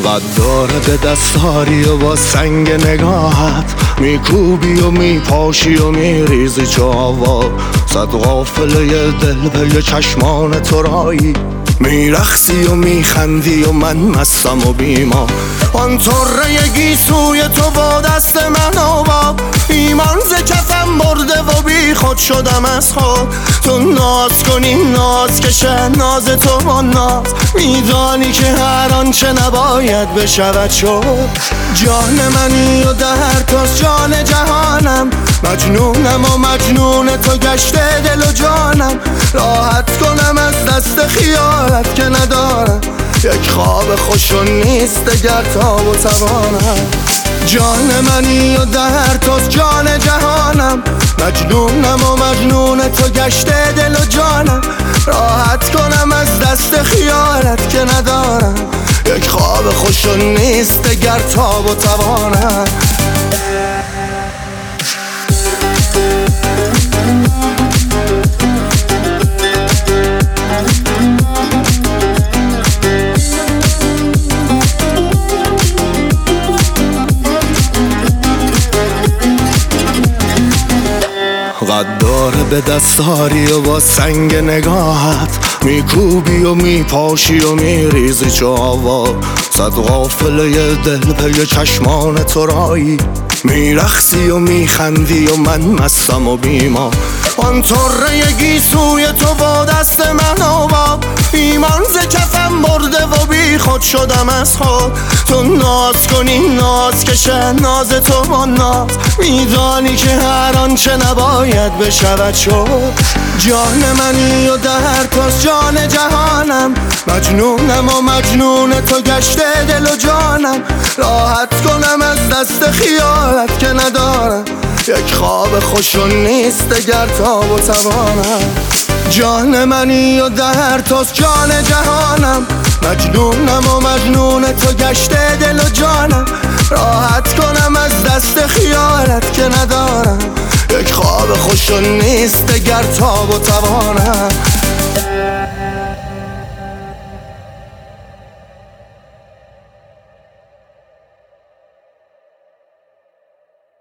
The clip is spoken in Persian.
غداره به دستاری و با سنگ نگاهت میکوبی و میپاشی و میریزی چو آوا. صد غافله دل پی چشمان تو رایی، میرخصی و میخندی و من مستم و بیما. آن طره گیسوی تو با دست من آوا، ایمان ز کفم برده و بی خود شدم از خود. تو ناز کنی ناز کشه ناز تو با ناز، میدانی که هر آنچه نباید بشود شد. جان منی و در توست جان جهانم، مجنونم و مجنون تو گشته دل و جانم. راحت کنم از دست خیالت که ندارم، یک خواب خوش و نیست دگر تاب و توانم. جان منی و در توست جان جهانم، مجنونم و مجنون تو گشته دل و جانم. راحت کنم از دست خیالت که ندارم، یک خواب خوش و نیست دگر تاب و توانم. غداره به دستاری و با سنگ نگاهت میکوبی و میپاشی و میریزی چو آوا. صد غافله دل پی چشمان تو رایی، میرخصی و میخندی و من مستم و بیما. آن طره گیسوی تو با دست من آوا، ایمان ز کفم برده و بی خود شدم از خود. تو ناز کنی ناز کشه ناز تو با ناز، میدانی که هر آنچه نباید بشود شد. جان منی و در توست جان جهانم، مجنونم و مجنون تو گشته دل و جانم. راحت کنم از دست خیالت که ندارم، یک خواب خوش و نیست دگر تاب و توانم. جان منی و در توست جان جهانم، مجنونم و مجنون تو گشته دل و جانم. راحت کنم از دست خیالت که ندارم، یک خواب خوش و نیست دگر تاب و توانم.